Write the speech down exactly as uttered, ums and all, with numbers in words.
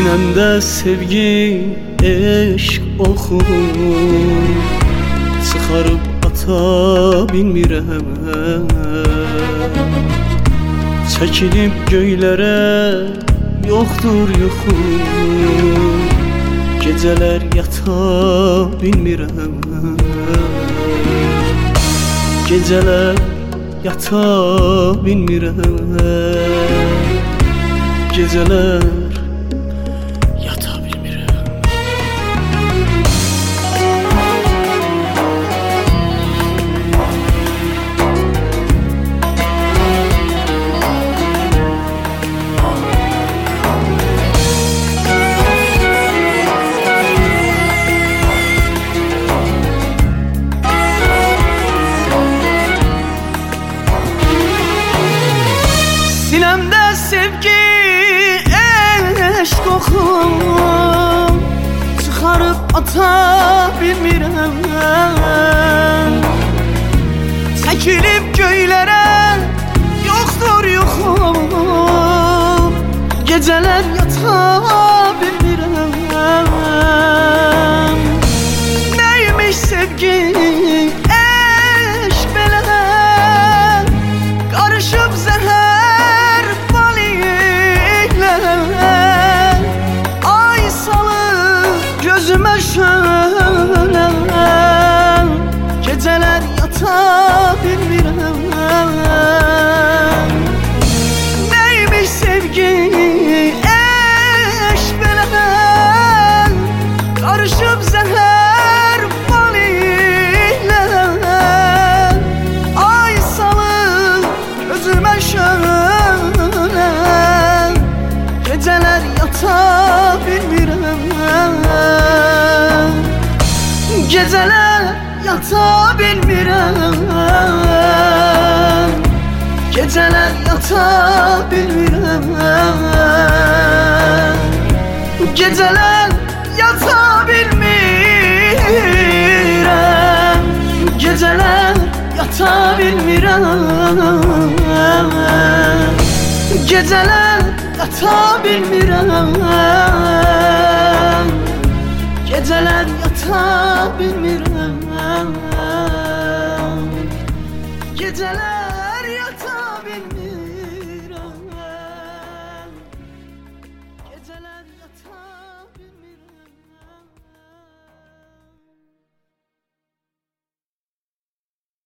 Sinemde sevgi, eşk oxu Çıxarıb ata bilmirəm. Çəkilib göylərə yoxdur yuxu, gecələr yata bilmirəm. Gecələr yata bilmirəm. Gecələr yata bilmirəm. Sinemde sevgi, eşk oxu Çıxarıb ata bilmirəm. Çəkilib göylərə yoxdur yuxu, gecələr yata bilmirəm. Neymiş sevgi, eşk belə qarışıb zəhər ay salıb gözümə şölə, gecələr yata bilmirəm. Neymiş sevgi, eşk belə qarışıb zəhər bal ilə, ay salıb gözümə şölə, gecələr yata bilmirəm. Gecələr yata bilmirəm. Gecələr yata bilmirəm. Gecələr yata bilmirəm. Gecələr yata bilmirəm. Gecələr yata bilmirəm. Gecələr yata bilmirəm. Gecələr